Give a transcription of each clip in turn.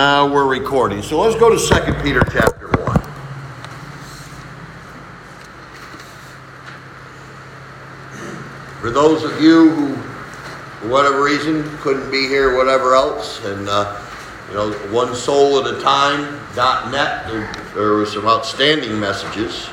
Now we're recording. So let's go to 2 Peter chapter 1. For those of you who, for whatever reason, couldn't be here, whatever else, and one soul at a time.net, there were some outstanding messages.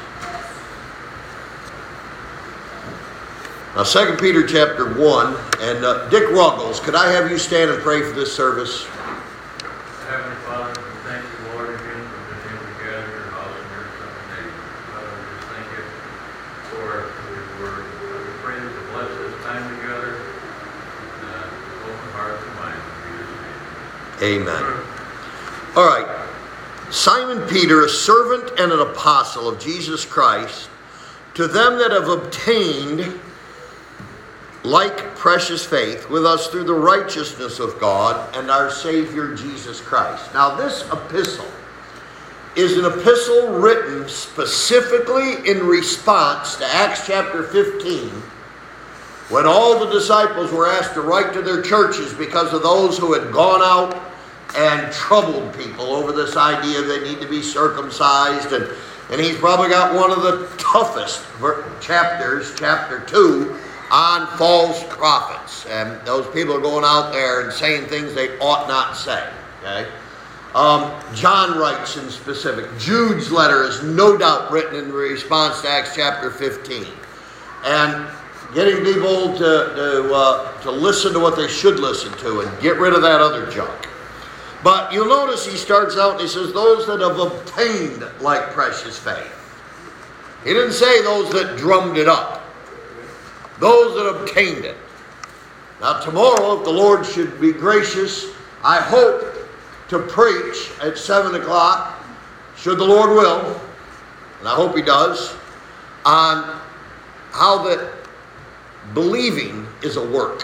Now 2 Peter chapter 1, and Dick Ruggles, could I have you stand and pray for this service? Heavenly Father, we thank you, Lord, again for being able to gather your house and your name. Father, we just thank you for your word. We pray that you bless this time together and open hearts and minds in Jesus' name. Amen. All right. Simon Peter, a servant and an apostle of Jesus Christ, to them that have obtained like precious faith with us through the righteousness of God and our Savior Jesus Christ. Now this epistle is an epistle written specifically in response to Acts chapter 15, when all the disciples were asked to write to their churches because of those who had gone out and troubled people over this idea they need to be circumcised. And he's probably got one of the toughest chapters, chapter 2, on false prophets. And those people are going out there and saying things they ought not say. Okay? John writes in specific. Jude's letter is no doubt written in response to Acts chapter 15. And getting people to listen to what they should listen to and get rid of that other junk. But you'll notice he starts out and he says, those that have obtained like precious faith. He didn't say those that drummed it up. Those that obtained it. Now tomorrow, if the Lord should be gracious, I hope to preach at 7 o'clock, should the Lord will, and I hope He does, on how that believing is a work.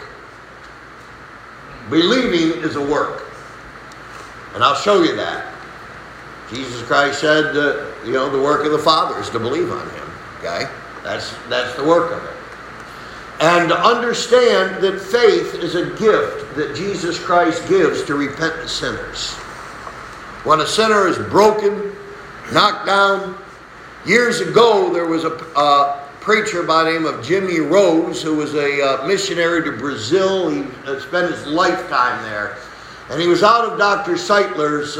Believing is a work. And I'll show you that. Jesus Christ said, the work of the Father is to believe on Him. Okay? That's the work of it. And to understand that faith is a gift that Jesus Christ gives to repentant sinners. When a sinner is broken, knocked down. Years ago, there was a preacher by the name of Jimmy Rose, who was a missionary to Brazil. He spent his lifetime there. And he was out of Dr. Seitler's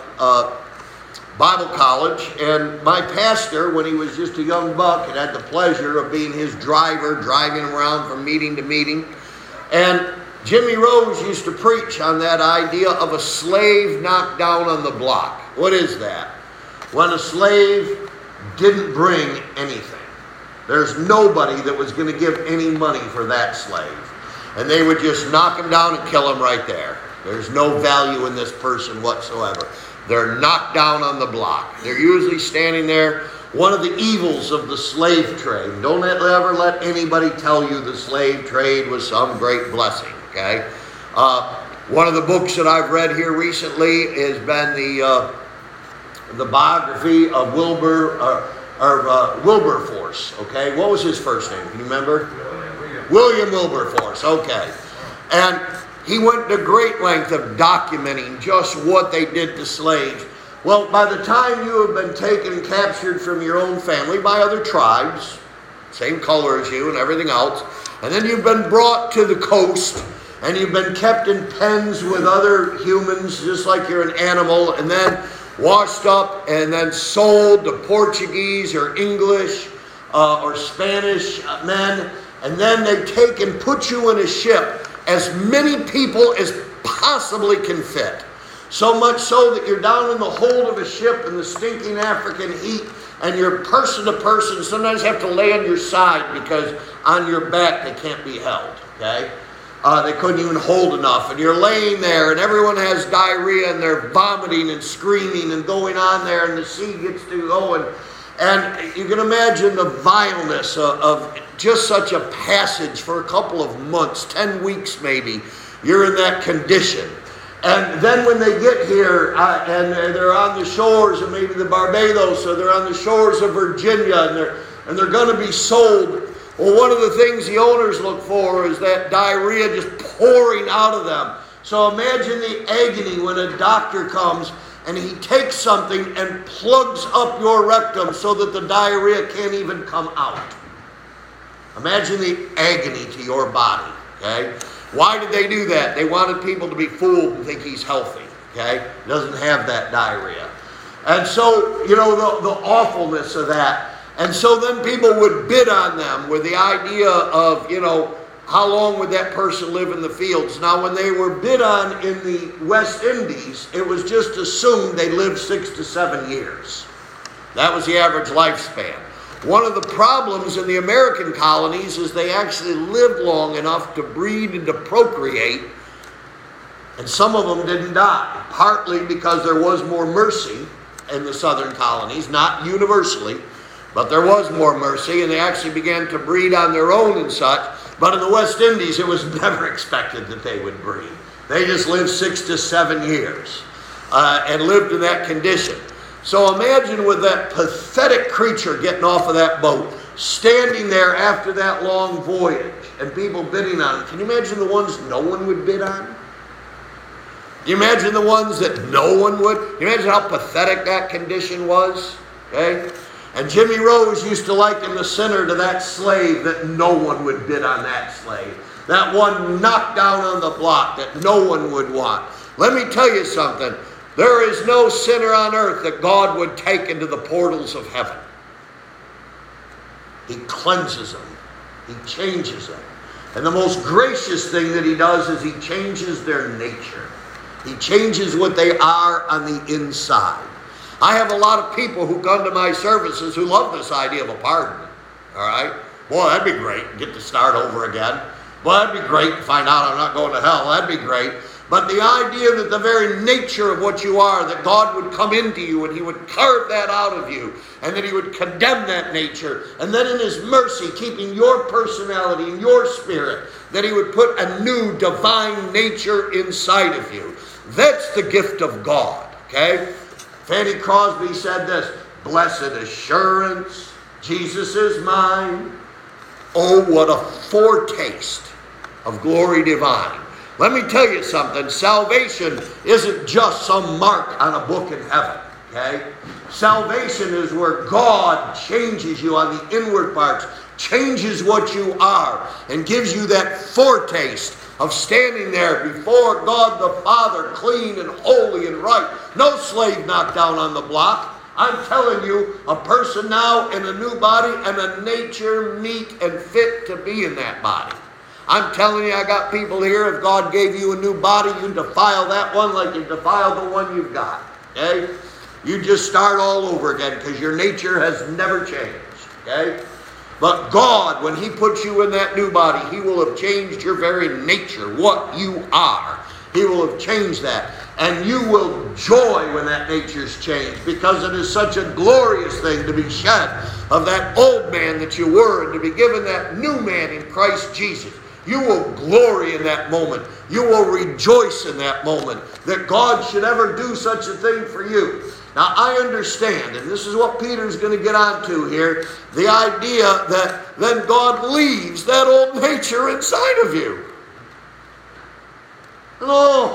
Bible college, and my pastor, when he was just a young buck, had the pleasure of being his driver, driving him around from meeting to meeting. And Jimmy Rose used to preach on that idea of a slave knocked down on the block. What is that? When a slave didn't bring anything. There's nobody that was going to give any money for that slave. And they would just knock him down and kill him right there. There's no value in this person whatsoever. They're knocked down on the block. They're usually standing there. One of the evils of the slave trade. Don't ever let anybody tell you the slave trade was some great blessing. Okay. One of the books that I've read here recently has been the biography of Wilberforce. Okay. What was his first name? Can you remember? William Wilberforce. Okay. And he went to great length of documenting just what they did to slaves. Well, by the time you have been taken and captured from your own family by other tribes, same color as you and everything else, and then you've been brought to the coast, and you've been kept in pens with other humans, just like you're an animal, and then washed up and then sold to Portuguese or English or Spanish men, and then they take and put you in a ship, as many people as possibly can fit. So much so that you're down in the hold of a ship in the stinking African heat, and you're person to person. Sometimes have to lay on your side because on your back they can't be held. Okay? They couldn't even hold enough. And you're laying there, and everyone has diarrhea, and they're vomiting and screaming and going on there, and the sea gets to going. And you can imagine the vileness of just such a passage for a couple of months, 10 weeks maybe. You're in that condition. And then when they get here and they're on the shores of maybe the Barbados, or they're on the shores of Virginia, and they're going to be sold. Well, one of the things the owners look for is that diarrhea just pouring out of them, So imagine the agony when a doctor comes and he takes something and plugs up your rectum so that the diarrhea can't even come out. Imagine the agony to your body, okay? Why did they do that? They wanted people to be fooled and think he's healthy, okay? Doesn't have that diarrhea. And so, the awfulness of that. And so then people would bid on them with the idea of, how long would that person live in the fields? Now, when they were bid on in the West Indies, it was just assumed they lived 6 to 7 years. That was the average lifespan. One of the problems in the American colonies is they actually lived long enough to breed and to procreate, and some of them didn't die, partly because there was more mercy in the southern colonies, not universally, but there was more mercy, and they actually began to breed on their own and such. But in the West Indies, it was never expected that they would breed. They just lived 6 to 7 years and lived in that condition. So imagine with that pathetic creature getting off of that boat, standing there after that long voyage, and people bidding on him. Can you imagine the ones no one would bid on? Can you imagine the ones that no one would? Can you imagine how pathetic that condition was? Okay? And Jimmy Rose used to liken the sinner to that slave that no one would bid on that slave. That one knocked down on the block that no one would want. Let me tell you something. There is no sinner on earth that God would take into the portals of heaven. He cleanses them. He changes them. And the most gracious thing that he does is he changes their nature. He changes what they are on the inside. I have a lot of people who come to my services who love this idea of a pardon. All right? Boy, that'd be great. Get to start over again. Boy, that'd be great to find out I'm not going to hell. That'd be great. But the idea that the very nature of what you are, that God would come into you and he would carve that out of you, and that he would condemn that nature, and then in his mercy, keeping your personality and your spirit, that he would put a new divine nature inside of you. That's the gift of God, okay? Fanny Crosby said this, "Blessed assurance, Jesus is mine. Oh, what a foretaste of glory divine." Let me tell you something. Salvation isn't just some mark on a book in heaven, okay? Salvation is where God changes you on the inward parts, changes what you are, and gives you that foretaste of standing there before God the Father, clean and holy and right. No slave knocked down on the block. I'm telling you, a person now in a new body and a nature meet and fit to be in that body. I'm telling you, I got people here, if God gave you a new body, you defile that one like you defile the one you've got. Okay? You just start all over again because your nature has never changed. Okay? But God, when he puts you in that new body, he will have changed your very nature, what you are. He will have changed that. And you will joy when that nature's changed, because it is such a glorious thing to be shed of that old man that you were and to be given that new man in Christ Jesus. You will glory in that moment. You will rejoice in that moment that God should ever do such a thing for you. Now, I understand, and this is what Peter's going to get onto here, the idea that then God leaves that old nature inside of you. And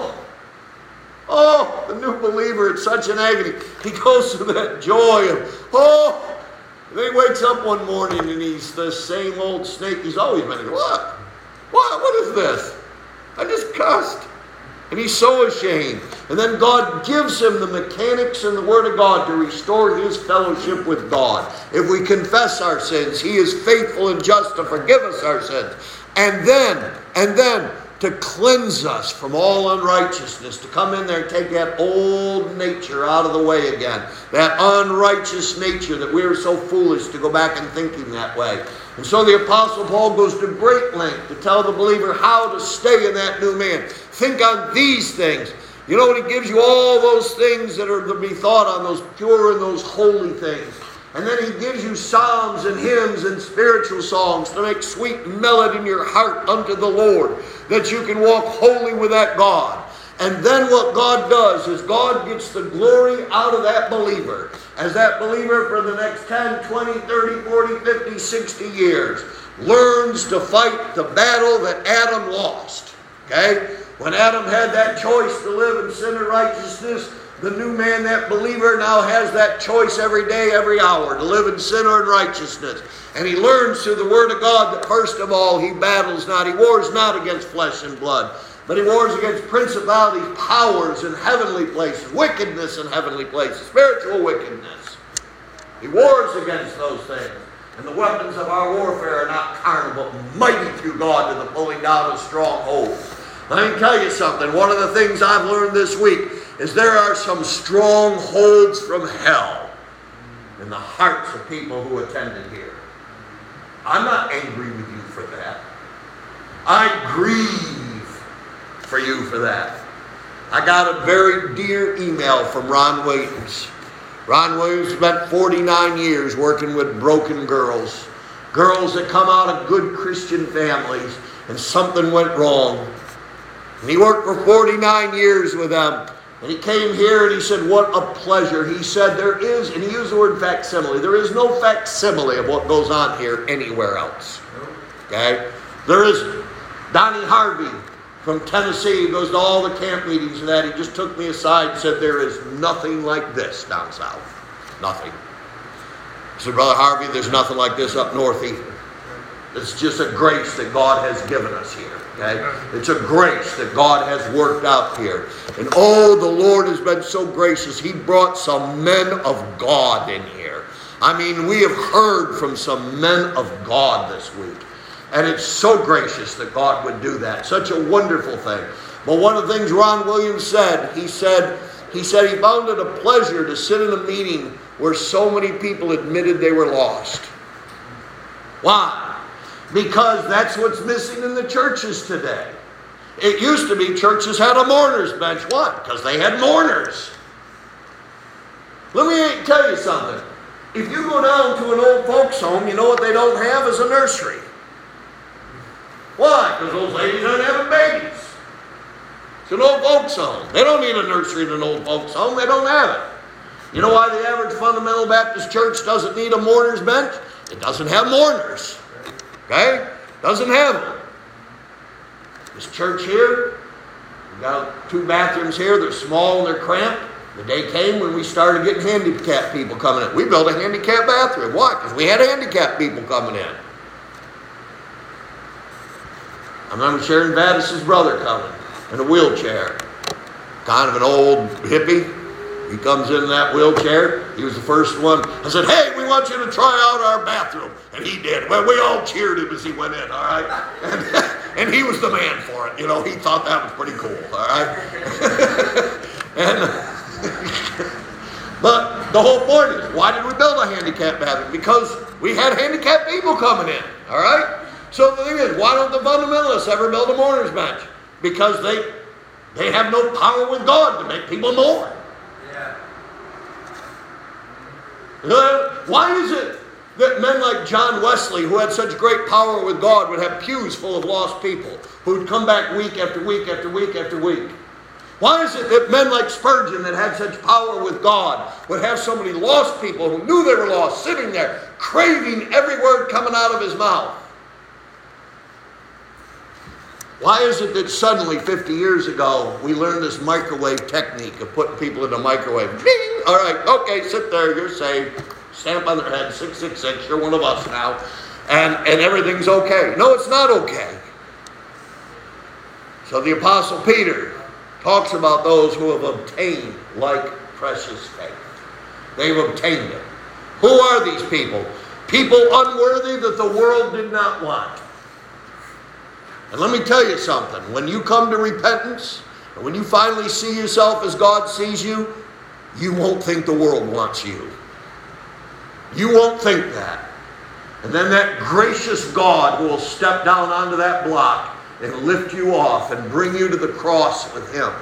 the new believer, it's such an agony. He goes through that joy of, and then he wakes up one morning and he's the same old snake he's always been. What? What is this? I just cussed. And he's so ashamed. And then God gives him the mechanics and the Word of God to restore his fellowship with God. If we confess our sins, he is faithful and just to forgive us our sins. And then to cleanse us from all unrighteousness, to come in there and take that old nature out of the way again. That unrighteous nature that we are so foolish to go back and thinking that way. And so the Apostle Paul goes to great length to tell the believer how to stay in that new man. Think on these things. You know, when he gives you all those things that are to be thought on, those pure and those holy things. And then he gives you psalms and hymns and spiritual songs to make sweet melody in your heart unto the Lord, that you can walk holy with that God. And then what God does is God gets the glory out of that believer, as that believer for the next 10, 20, 30, 40, 50, 60 years learns to fight the battle that Adam lost. Okay? When Adam had that choice to live in sin and righteousness, the new man, that believer, now has that choice every day, every hour, to live in sin or in righteousness. And he learns through the Word of God that first of all, he battles not, he wars not against flesh and blood, but he wars against principalities, powers in heavenly places, wickedness in heavenly places, spiritual wickedness. He wars against those things. And the weapons of our warfare are not carnal, but mighty through God to the pulling down of strongholds. Let me tell you something. One of the things I've learned this week is there are some strongholds from hell in the hearts of people who attended here. I'm not angry with you for that. I grieve for you for that. I got a very dear email from Ron Williams. Ron Williams spent 49 years working with broken girls. Girls that come out of good Christian families and something went wrong. And he worked for 49 years with them. And he came here and he said, what a pleasure. He said there is, and he used the word facsimile, there is no facsimile of what goes on here anywhere else. Okay? There isn't. Donnie Harvey from Tennessee, he goes to all the camp meetings and that. He just took me aside and said, there is nothing like this down south. Nothing. I said, Brother Harvey, there's nothing like this up north either. It's just a grace that God has given us here. Okay? It's a grace that God has worked out here. And oh, the Lord has been so gracious. He brought some men of God in here. I mean, we have heard from some men of God this week. And it's so gracious that God would do that. Such a wonderful thing. But one of the things Ron Williams said, he said he found it a pleasure to sit in a meeting where so many people admitted they were lost. Why? Because that's what's missing in the churches today. It used to be churches had a mourner's bench. Why? Because they had mourners. Let me tell you something. If you go down to an old folks home, you know what they don't have is a nursery. Why? Because those ladies aren't having babies. It's an old folks home. They don't need a nursery in an old folks home. They don't have it. You know why the average fundamental Baptist church doesn't need a mourner's bench? It doesn't have mourners. Okay? Doesn't have them. This church here, we've got 2 bathrooms here. They're small and they're cramped. The day came when we started getting handicapped people coming in. We built a handicapped bathroom. Why? Because we had handicapped people coming in. I remember Sharon Vaddis' brother coming in a wheelchair. Kind of an old hippie. He comes in that wheelchair. He was the first one. I said, hey, we want you to try out our bathroom. And he did. Well, we all cheered him as he went in, all right? And he was the man for it. You know, he thought that was pretty cool, all right? But the whole point is, why did we build a handicapped bathroom? Because we had handicapped people coming in, all right? So the thing is, why don't the fundamentalists ever build a mourner's bench? Because they have no power with God to make people mourn. Why is it that men like John Wesley, who had such great power with God, would have pews full of lost people who would come back week after week after week after week? Why is it that men like Spurgeon, that had such power with God, would have so many lost people who knew they were lost, sitting there, craving every word coming out of his mouth? Why is it that suddenly, 50 years ago, we learned this microwave technique of putting people in a microwave? Bing! All right, okay, sit there, you're saved. Stamp on their head, 666, you're one of us now. And everything's okay. No, it's not okay. So the Apostle Peter talks about those who have obtained like precious faith. They've obtained it. Who are these people? People unworthy that the world did not want. And let me tell you something. When you come to repentance, and when you finally see yourself as God sees you, you won't think the world wants you. You won't think that. And then that gracious God will step down onto that block and lift you off and bring you to the cross with Him.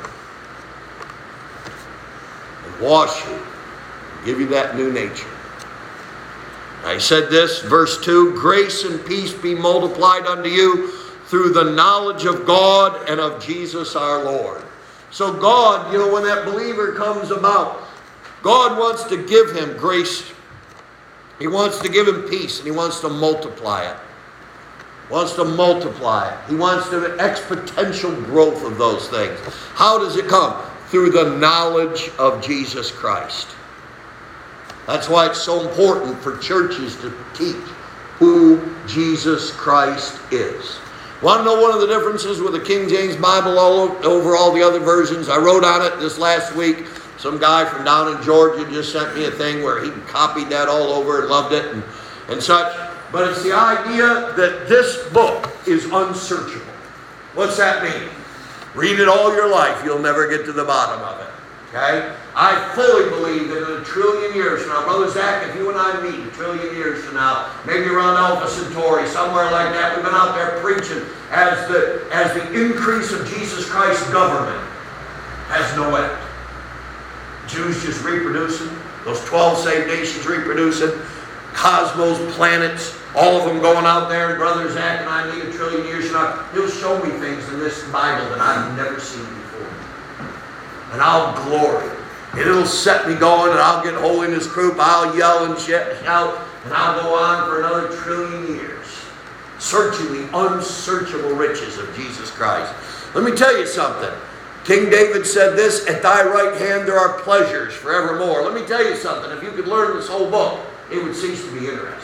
And wash you. And give you that new nature. I said this, verse 2, grace and peace be multiplied unto you through the knowledge of God and of Jesus our Lord. So God, when that believer comes about, God wants to give him grace. He wants to give him peace, and He wants to multiply it. Wants to multiply it. He wants to exponential growth of those things. How does it come? Through the knowledge of Jesus Christ. That's why it's so important for churches to teach who Jesus Christ is. Want to know one of the differences with the King James Bible over all the other versions? I wrote on it this last week. Some guy from down in Georgia just sent me a thing where he copied that all over and loved it and such. But it's the idea that this book is unsearchable. What's that mean? Read it all your life, you'll never get to the bottom of it. Okay? I fully believe that in 1 trillion years from now, Brother Zach, if you and I meet 1 trillion years from now, maybe around Alpha Centauri, somewhere like that, we've been out there preaching as the increase of Jesus Christ's government has no end. Jews just reproducing, those 12 saved nations reproducing, cosmos, planets, all of them going out there, and Brother Zach and I meet 1 trillion years from now, he'll show me things in this Bible that I've never seen before. And I'll glory. And it'll set me going, and I'll get holiness group, I'll yell and shout, and I'll go on for another 1 trillion years, searching the unsearchable riches of Jesus Christ. Let me tell you something. King David said this, at thy right hand there are pleasures forevermore. Let me tell you something. If you could learn this whole book, it would cease to be interesting.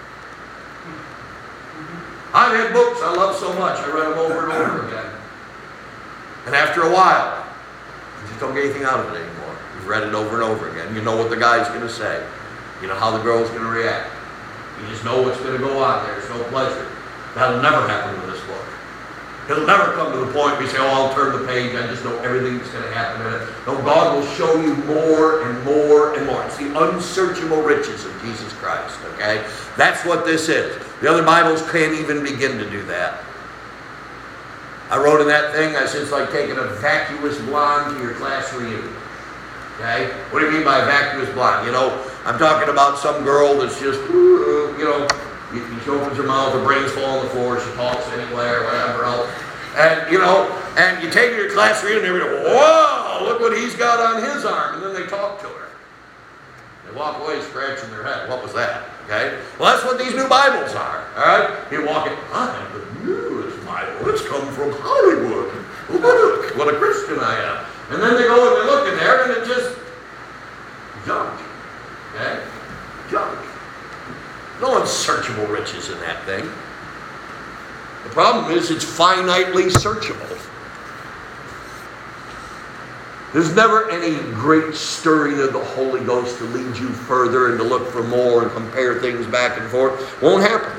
I've had books I love so much, I read them over and over again. And after a while, you just don't get anything out of it anymore. You've read it over and over again. You know what the guy's going to say. You know how the girl's going to react. You just know what's going to go on there. There's no pleasure. That'll never happen with this book. It'll never come to the point where you say, oh, I'll turn the page. I just know everything that's going to happen in it. No, God will show you more and more and more. It's the unsearchable riches of Jesus Christ, okay? That's what this is. The other Bibles can't even begin to do that. I wrote in that thing, I said, it's like taking a vacuous blonde to your class reunion. Okay? What do you mean by vacuous blonde? You know, I'm talking about some girl that's just, you know, she opens her mouth, her brain's fall on the floor, she talks anywhere, whatever else. And, you know, and you take her to your class reunion and everybody go, whoa, look what he's got on his arm. And then they talk to her. They walk away scratching their head. What was that? Okay? Well, that's what these new Bibles are. All right? You walk in, I have the newest Bible. It's come from Hollywood. Look, what a Christian I am. And then they go and they look in there and it's just junk. Okay? Junk. No unsearchable riches in that thing. The problem is it's finitely searchable. There's never any great stirring of the Holy Ghost to lead you further and to look for more and compare things back and forth. Won't happen.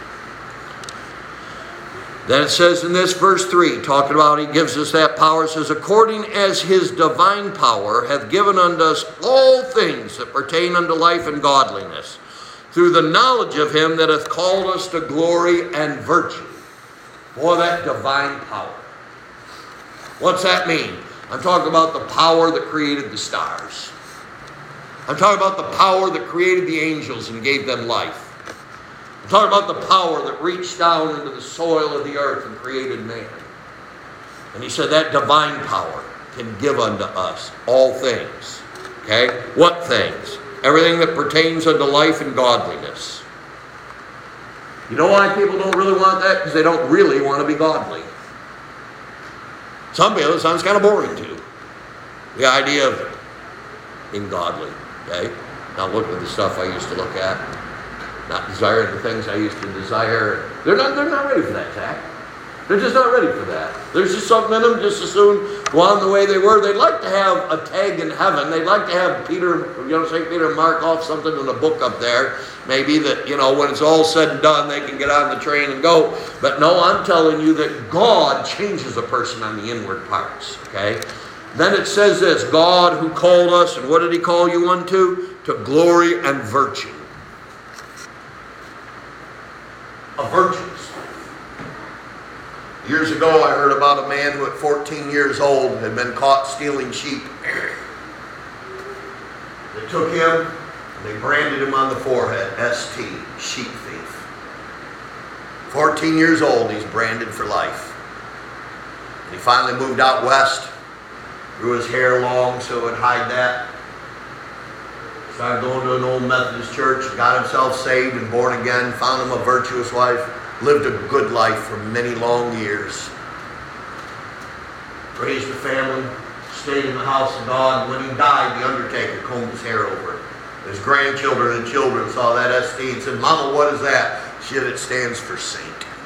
Then it says in this verse 3, talking about he gives us that power, it says, according as his divine power hath given unto us all things that pertain unto life and godliness, through the knowledge of him that hath called us to glory and virtue. Boy, that divine power. What's that mean? I'm talking about the power that created the stars. I'm talking about the power that created the angels and gave them life. I'm talking about the power that reached down into the soil of the earth and created man. And he said that divine power can give unto us all things. Okay? What things? Everything that pertains unto life and godliness. You know why people don't really want that? Because they don't really want to be godly. Some people, it sounds kind of boring too. The idea of being godly. Okay? Not looking at the stuff I used to look at. Not desiring the things I used to desire. They're not ready for that, Zach. They're just not ready for that. There's just something in them just as soon go on the way they were. They'd like to have a tag in heaven. They'd like to have St. Peter mark off something in the book up there. Maybe that, when it's all said and done, they can get on the train and go. But no, I'm telling you that God changes a person on the inward parts. Okay? Then it says this, God who called us, and what did he call you unto? To glory and virtue. A virtuous life. Years ago, I heard about a man who at 14 years old had been caught stealing sheep. They took him, and they branded him on the forehead, ST, sheep thief. 14 years old, he's branded for life. And he finally moved out west, grew his hair long so it would hide that. Started going to an old Methodist church, got himself saved and born again, found him a virtuous wife. lived a good life for many long years. Raised a family, stayed in the house of God. When he died, the undertaker combed his hair over it. His grandchildren and children saw that ST and said, "Mama, what is that?" She said, "It stands for saint."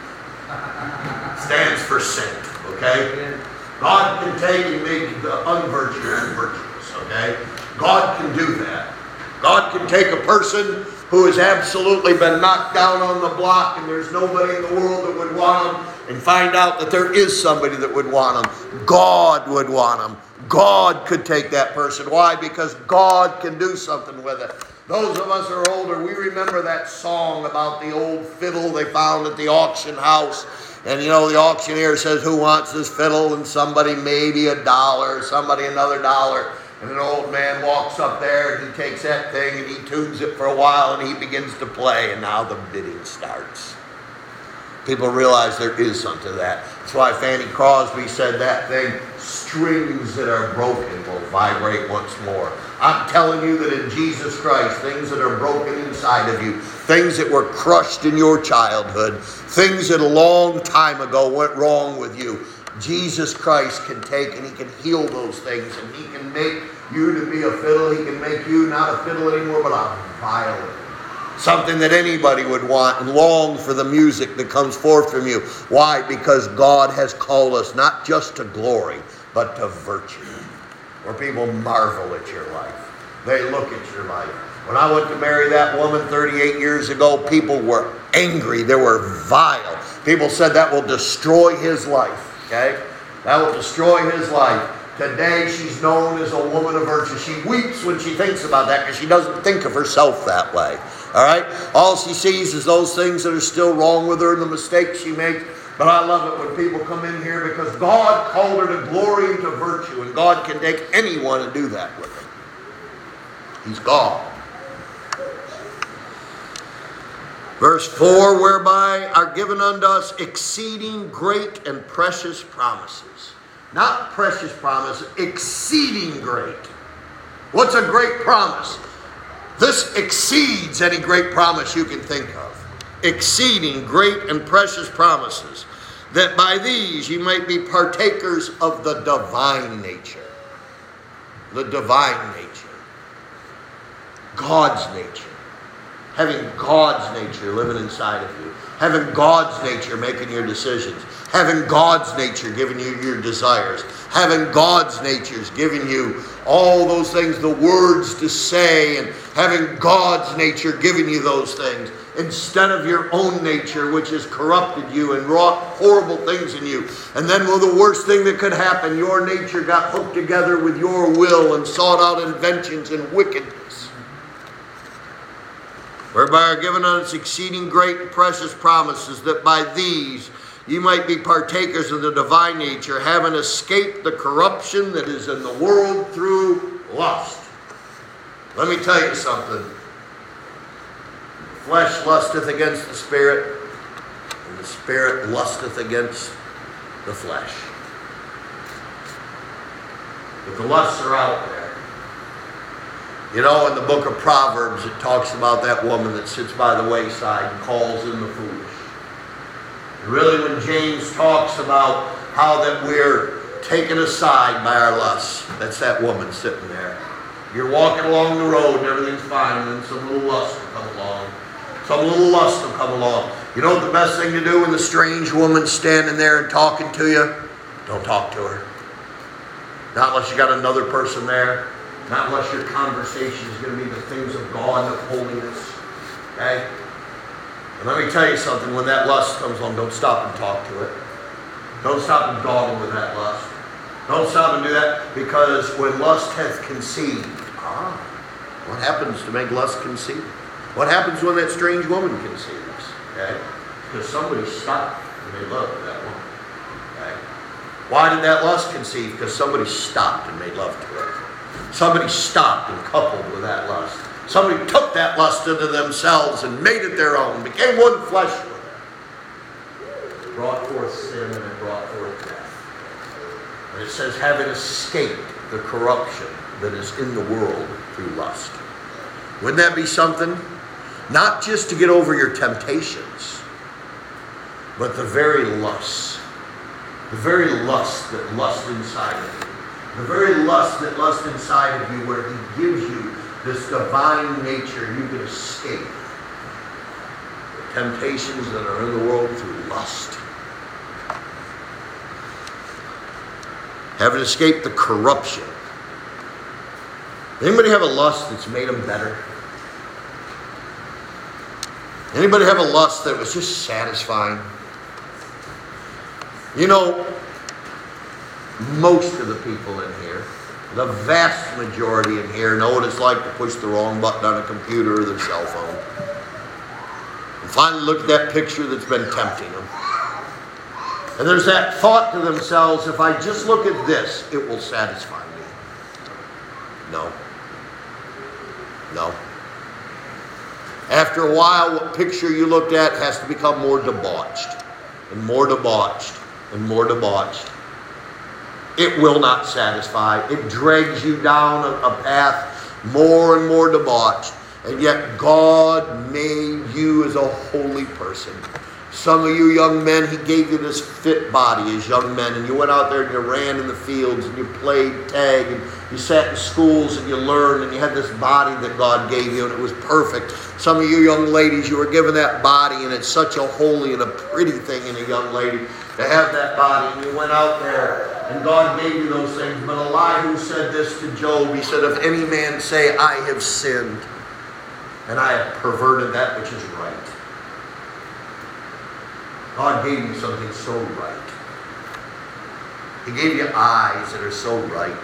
Stands for saint, okay? God can take and make the unvirtuous virtuous, okay? God can do that. God can take a person who has absolutely been knocked down on the block and there's nobody in the world that would want them, and find out that there is somebody that would want them. God would want them. God could take that person. Why? Because God can do something with it. Those of us who are older, we remember that song about the old fiddle they found at the auction house. And you know, the auctioneer says, "Who wants this fiddle?" And somebody maybe $1, somebody another $1. And an old man walks up there and he takes that thing and he tunes it for a while and he begins to play. And now the bidding starts. People realize there is something to that. That's why Fanny Crosby said that thing, "Strings that are broken will vibrate once more." I'm telling you that in Jesus Christ, things that are broken inside of you, things that were crushed in your childhood, things that a long time ago went wrong with you, Jesus Christ can take and he can heal those things, and he can make you to be a fiddle. He can make you not a fiddle anymore, but a violin. Something that anybody would want and long for the music that comes forth from you. Why? Because God has called us not just to glory, but to virtue. Where people marvel at your life. They look at your life. When I went to marry that woman 38 years ago, people were angry. They were vile. People said that will destroy his life. Okay? That will destroy his life. Today, she's known as a woman of virtue. She weeps when she thinks about that because she doesn't think of herself that way. All right? All she sees is those things that are still wrong with her and the mistakes she makes. But I love it when people come in here because God called her to glory and to virtue. And God can take anyone and do that with him. He's God. Verse 4, "Whereby are given unto us exceeding great and precious promises." Not precious promises, exceeding great. What's a great promise? This exceeds any great promise you can think of. Exceeding great and precious promises, that by these ye might be partakers of the divine nature. The divine nature. God's nature. Having God's nature living inside of you. Having God's nature making your decisions. Having God's nature giving you your desires. Having God's nature giving you all those things, the words to say, and having God's nature giving you those things. Instead of your own nature, which has corrupted you and wrought horrible things in you. And then, well, the worst thing that could happen, your nature got hooked together with your will and sought out inventions and wickedness. Whereby are given unto us exceeding great and precious promises, that by these ye might be partakers of the divine nature, having escaped the corruption that is in the world through lust. Let me tell you something. The flesh lusteth against the spirit, and the spirit lusteth against the flesh. But the lusts are out there. You know, in the book of Proverbs, it talks about that woman that sits by the wayside and calls in the foolish. And really, when James talks about how that we're taken aside by our lusts, that's that woman sitting there. You're walking along the road and everything's fine, and then some little lust will come along. Some little lust will come along. You know what the best thing to do when the strange woman's standing there and talking to you? Don't talk to her. Not unless you got another person there. Not unless your conversation is going to be the things of God and of holiness. Okay? And let me tell you something. When that lust comes along, don't stop and talk to it. Don't stop and dawdle with that lust. Don't stop and do that, because when lust hath conceived, what happens to make lust conceive? What happens when that strange woman conceives? Okay? Because somebody stopped and made love to that woman. Okay? Why did that lust conceive? Because somebody stopped and made love to her. Somebody stopped and coupled with that lust. Somebody took that lust into themselves and made it their own, became one flesh with it. It brought forth sin and it brought forth death. And it says, having escaped the corruption that is in the world through lust. Wouldn't that be something? Not just to get over your temptations, but the very lust that lust inside of you, the very lust that lust inside of you, where he gives you this divine nature, you can escape the temptations that are in the world through lust. Having escaped the corruption. Anybody have a lust that's made them better? Anybody have a lust that was just satisfying? You know, most of the people in here, the vast majority in here, know what it's like to push the wrong button on a computer or their cell phone. And finally look at that picture that's been tempting them. And there's that thought to themselves, if I just look at this, it will satisfy me. No. No. After a while, what picture you looked at has to become more debauched, and more debauched, and more debauched. It will not satisfy. It drags you down a path more and more debauched. And yet God made you as a holy person. Some of you young men, he gave you this fit body as young men, and you went out there and you ran in the fields and you played tag and you sat in schools and you learned and you had this body that God gave you and it was perfect. Some of you young ladies, you were given that body, and it's such a holy and a pretty thing in a young lady to have that body, and you went out there and God gave you those things. But Elihu said this to Job. He said, if any man say, I have sinned and I have perverted that which is right. God gave you something so right. He gave you eyes that are so right.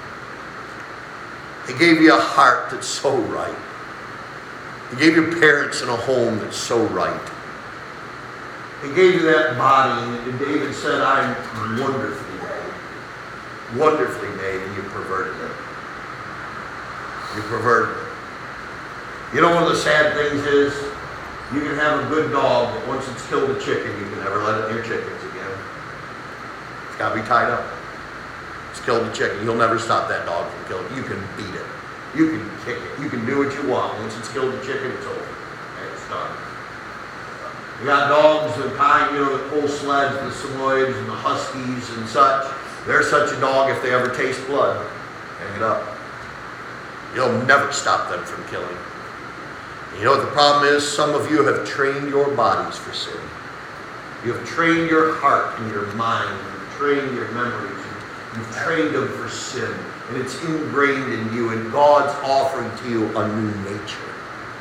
He gave you a heart that's so right. He gave you parents in a home that's so right. He gave you that body, and David said, I'm wonderfully made. Wonderfully made, and you perverted it. You perverted it. You know, one of the sad things is, you can have a good dog, but once it's killed a chicken, you can never let it near chickens again. It's got to be tied up. It's killed a chicken. You'll never stop that dog from killing it. You can beat it. You can kick it. You can do what you want. Once it's killed a chicken, it's over. Okay, it's done. You got dogs of the kind, that pull sleds, the Samoyeds and the Huskies and such. They're such a dog, if they ever taste blood, hang it up. You'll never stop them from killing. You know what the problem is? Some of you have trained your bodies for sin. You have trained your heart and your mind. You've trained your memories. You've trained them for sin. And it's ingrained in you. And God's offering to you a new nature.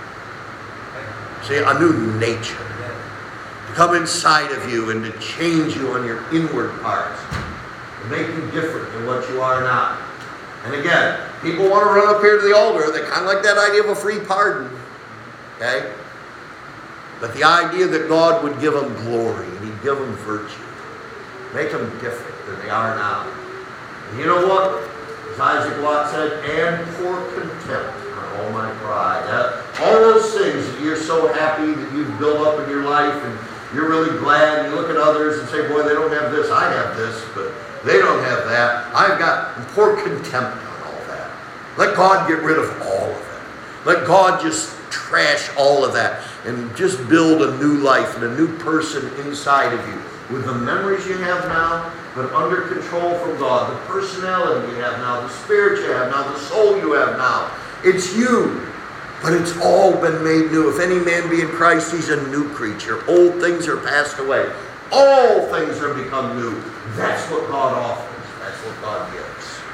See, a new nature. To come inside of you and to change you on your inward parts. To make you different than what you are now. And again, people want to run up here to the altar. They kind of like that idea of a free pardon. Okay? But the idea that God would give them glory and he'd give them virtue. Make them different than they are now. And you know what? As Isaac Watt said, and pour contempt on all my pride. All those things that you're so happy that you've built up in your life and you're really glad, and you look at others and say, boy, they don't have this, I have this, but they don't have that. I've got, and pour contempt on all that. Let God get rid of all of it. Let God just trash all of that and just build a new life and a new person inside of you with the memories you have now, but under control from God, the personality you have now, the spirit you have now, the soul you have now. It's you, but it's all been made new. If any man be in Christ, he's a new creature. Old things are passed away. All things are become new. That's what God offers. That's what God gives.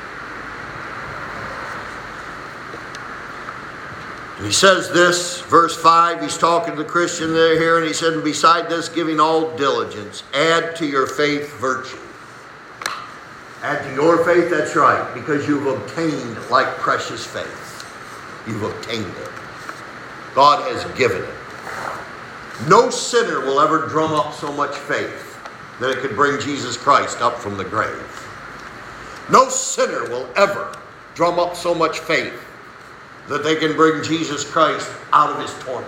He says this, verse 5, he's talking to the Christian there here, and he said, and beside this, giving all diligence, add to your faith virtue. Add to your faith, that's right, because you've obtained like precious faith. You've obtained it. God has given it. No sinner will ever drum up so much faith that it could bring Jesus Christ up from the grave. No sinner will ever drum up so much faith that they can bring Jesus Christ out of his torment.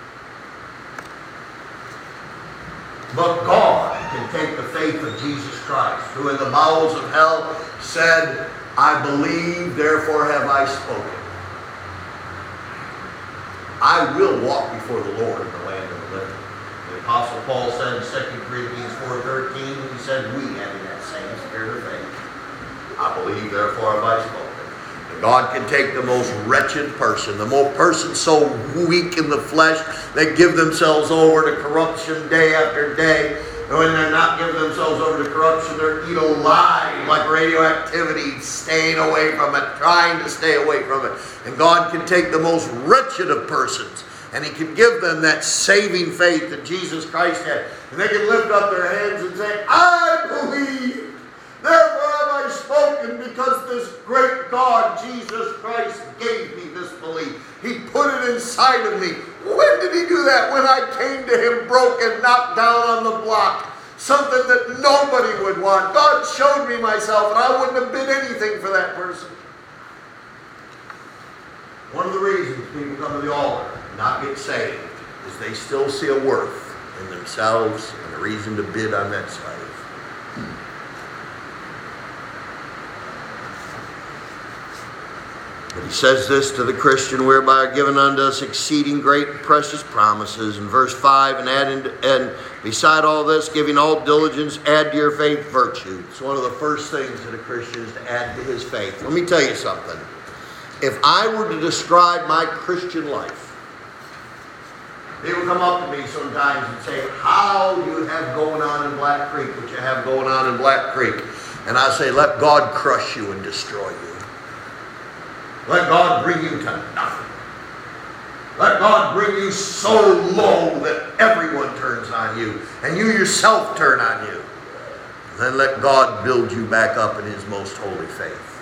But God can take the faith of Jesus Christ, who in the bowels of hell said, I believe, therefore have I spoken. I will walk before the Lord in the land of the living. And if Apostle Paul said in 2 Corinthians 4:13, he said, we having that same spirit of faith. I believe, therefore have I spoken. And God can take the most wretched person, the most person so weak in the flesh, they give themselves over to corruption day after day. And when they're not giving themselves over to corruption, they're alive like radioactivity, staying away from it, trying to stay away from it. And God can take the most wretched of persons, and He can give them that saving faith that Jesus Christ had. And they can lift up their hands and say, I believe, therefore have I spoken, because this great God, Jesus Christ, gave me this belief. He put it inside of me. When did He do that? When I came to Him broken, knocked down on the block. Something that nobody would want. God showed me myself, and I wouldn't have been anything for that person. One of the reasons people come to the altar and not get saved is they still see a worth in themselves and a reason to bid on that slave. But he says this to the Christian, whereby are given unto us exceeding great and precious promises. In verse 5, and beside all this, giving all diligence, add to your faith virtue. It's one of the first things that a Christian is to add to his faith. Let me tell you something. If I were to describe my Christian life, people come up to me sometimes and say, how do you have going on in Black Creek what you have going on in Black Creek? And I say, let God crush you and destroy you. Let God bring you to nothing. Let God bring you so low that everyone turns on you and you yourself turn on you. And then let God build you back up in His most holy faith.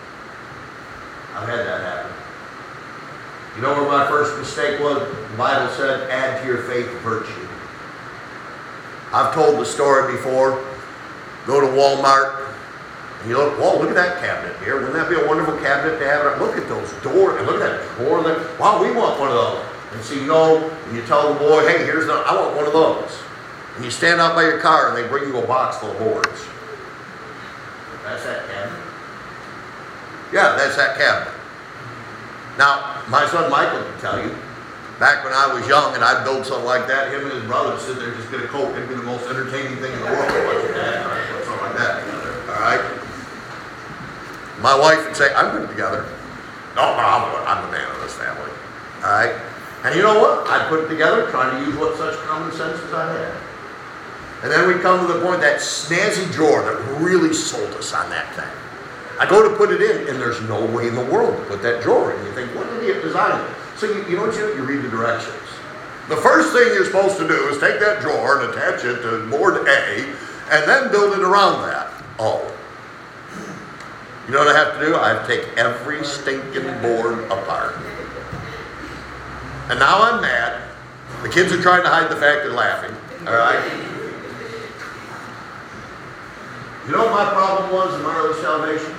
I've had that happen. You know where my first mistake was? The Bible said, add to your faith virtue. I've told the story before. Go to Walmart. And you look, whoa, look at that cabinet here. Wouldn't that be a wonderful cabinet to have? Look at those doors, and look at that drawer. Wow, we want one of those. And so you go, and you tell the boy, hey, I want one of those. And you stand out by your car, and they bring you a box full of boards. That's that cabinet? Yeah, that's that cabinet. Now, my son Michael can tell you, back when I was young and I'd build something like that, him and his brother would sit there and just get a Coke. It'd be the most entertaining thing in the world. Put something like that together. All right? My wife would say, I'm putting it together. No, I'm the man of this family. All right? And you know what? I'd put it together trying to use what such common sense as I had. And then we'd come to the point, that snazzy drawer that really sold us on that thing. I go to put it in, and there's no way in the world to put that drawer in. You think, what did he design it? So you know what you do? You read the directions. The first thing you're supposed to do is take that drawer and attach it to board A, and then build it around that. Oh. You know what I have to do? I have to take every stinking board apart. And now I'm mad. The kids are trying to hide the fact they're laughing. All right? You know what my problem was in my early salvation?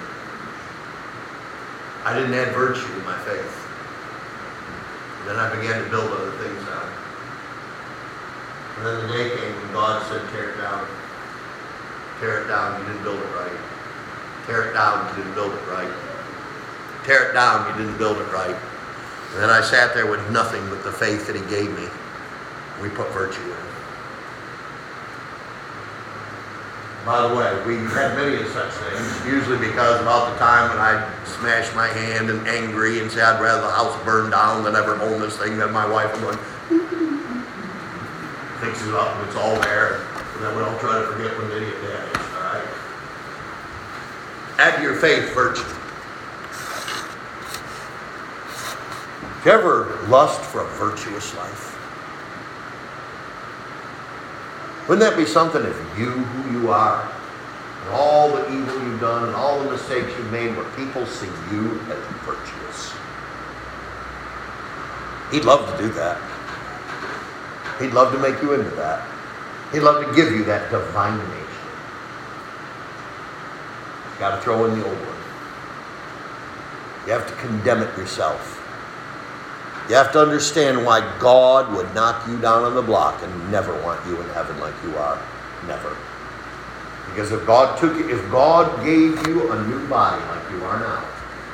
I didn't add virtue to my faith. Then I began to build other things on it. And then the day came when God said, tear it down. Tear it down, you didn't build it right. Tear it down, you didn't build it right. Tear it down, you didn't build it right. And then I sat there with nothing but the faith that He gave me. We put virtue in. By the way, we had many of such things, usually because about the time when I smash my hand and angry and say I'd rather the house burn down than ever own this thing, then my wife would go, fixes it up and it's all there, and then we don't try to forget when they get damaged, all right? Add to your faith virtue. Have you ever lust for a virtuous life? Wouldn't that be something if you, who you are, and all the evil you've done, and all the mistakes you've made, where people see you as virtuous? He'd love to do that. He'd love to make you into that. He'd love to give you that divine nature. You've got to throw in the old one. You have to condemn it yourself. You have to understand why God would knock you down on the block and never want you in heaven like you are. Never. Because if God gave you a new body like you are now,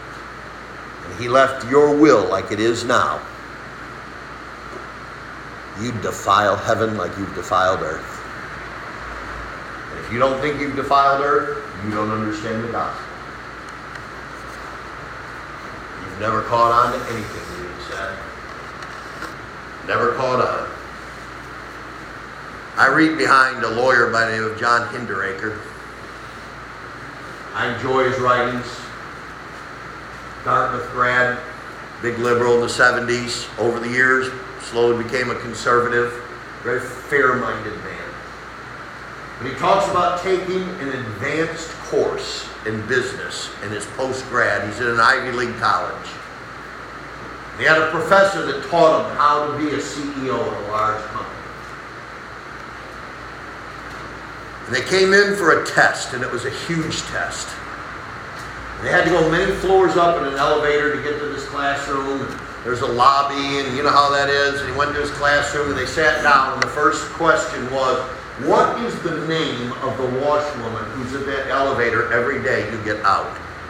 and He left your will like it is now, you'd defile heaven like you've defiled earth. And if you don't think you've defiled earth, you don't understand the gospel. You've never caught on to anything being said. Never caught on. I read behind a lawyer by the name of John Hinderaker. I enjoy his writings. Dartmouth grad, big liberal in the 70s. Over the years, slowly became a conservative, very fair-minded man. But he talks about taking an advanced course in business in his post-grad. He's in an Ivy League college. And he had a professor that taught him how to be a CEO of a large company. And they came in for a test, and it was a huge test. They had to go many floors up in an elevator to get to this classroom. And there's a lobby, and you know how that is. And he went to his classroom, and they sat down, and the first question was, what is the name of the washwoman who's in that elevator every day to get out?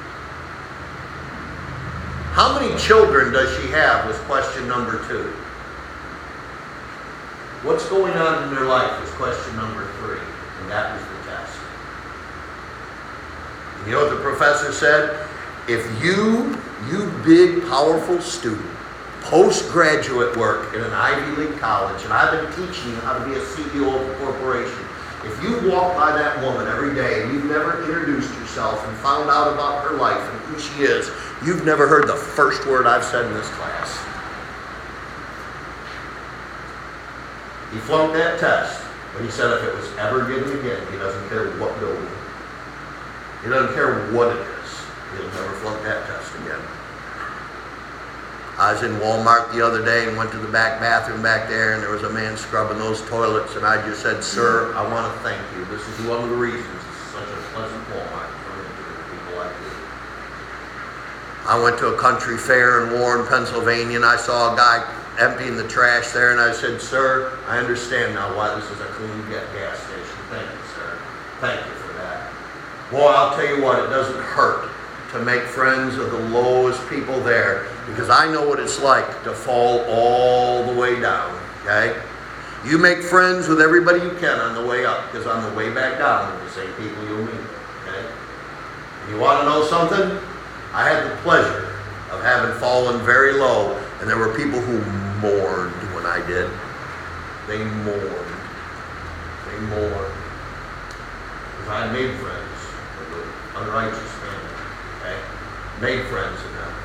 How many children does she have was question number 2. What's going on in their life was question number 3. And that was the test. And you know what the professor said? If you big, powerful student, postgraduate work in an Ivy League college, and I've been teaching you how to be a CEO of a corporation, if you walk by that woman every day and you've never introduced yourself and found out about her life and who she is, you've never heard the first word I've said in this class. He flunked that test. But he said if it was ever given again, he doesn't care what building. He doesn't care what it is. He'll never flunk that test again. I was in Walmart the other day and went to the back bathroom back there, and there was a man scrubbing those toilets, and I just said, "Sir, I want to thank you. This is one of the reasons it's such a pleasant Walmart to run into people like you." I went to a country fair in Warren, Pennsylvania, and I saw a guy emptying the trash there, and I said, "Sir, I understand now why this is a clean gas station. Thank you, sir. Thank you for that." Boy, I'll tell you what, it doesn't hurt to make friends of the lowest people there, because I know what it's like to fall all the way down, okay? You make friends with everybody you can on the way up, because on the way back down, they're the same people you'll meet, okay? And you want to know something? I had the pleasure of having fallen very low, and there were people who mourned when I did. They mourned. They mourned. Because I made friends with the unrighteous family. Okay? Made friends with them.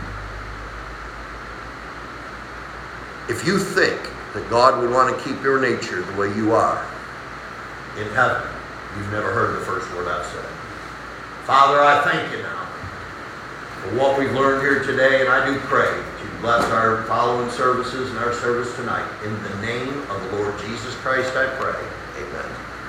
If you think that God would want to keep your nature the way you are in heaven, you've never heard the first word I've said. Father, I thank you now for what we've learned here today, and I do pray that you bless our following services and our service tonight. In the name of the Lord Jesus Christ, I pray. Amen.